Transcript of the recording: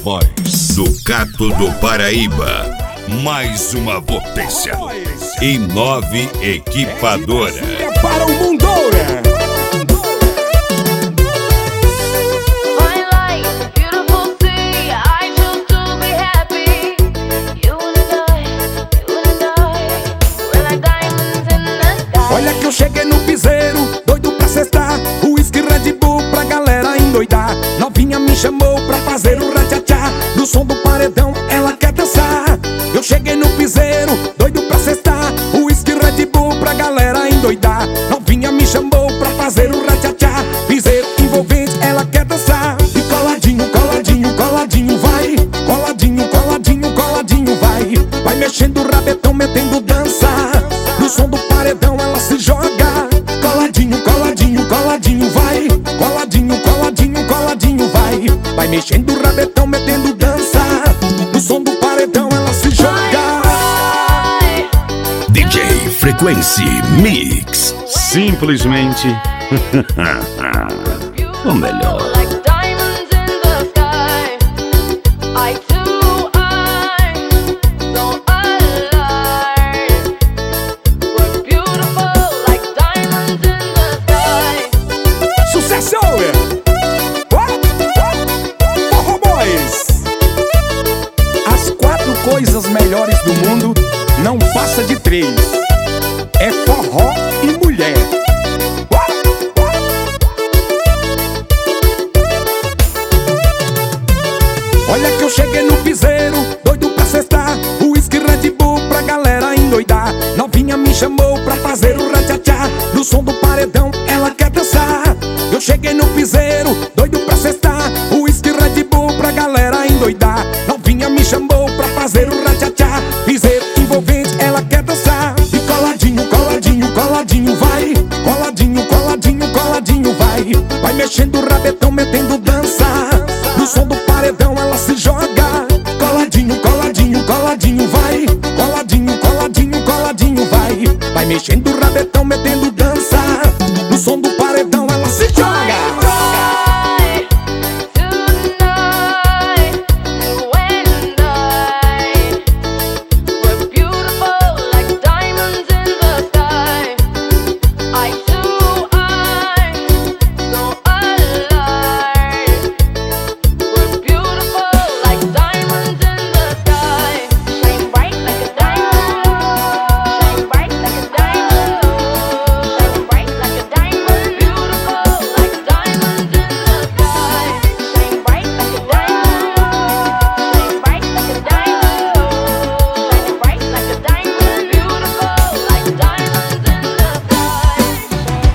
Voz do Cato do Paraíba. Mais uma potência. E 9 equipadora. Para o mundo. Olha que eu cheguei no piseiro, doido pra cestar, uísque Red Bull pra galera endoidar. Novinha me chamou pra fazer o ratchatá, no som do paredão ela quer dançar. Eu cheguei no piseiro, doido pra cestar, uísque Red Bull pra galera endoidar. Novinha me chamou pra fazer o ratchatá, piseiro envolvente ela quer dançar. E coladinho, coladinho, coladinho vai, coladinho, coladinho, coladinho vai. Vai mexendo o rabetão, metendo dança, no som do paredão ela se joga. Coladinho, coladinho, coladinho vai, coladinho, coladinho, coladinho vai. Vai mexendo o rabetão, metendo dança, no som do paredão ela se joga. DJ Frequency Mix. Simplesmente o melhor. Sucesso! Forró Boys. As 4 coisas melhores do mundo não passa de 3. É forró e mulher. Olha que eu cheguei no piseiro, doido pra cestar, uísque Red Bull pra galera endoidar. Novinha me chamou pra fazer o ratchatá, no som do paredão ela quer dançar. Eu cheguei no piseiro, doido pra cestar, uísque Red Bull pra galera endoidar. Novinha me chamou pra fazer o ratchatá, piseiro envolvente ela quer dançar. E coladinho, coladinho, coladinho vai, coladinho, coladinho, coladinho vai. Vai mexendo o rabetão, metendo dança,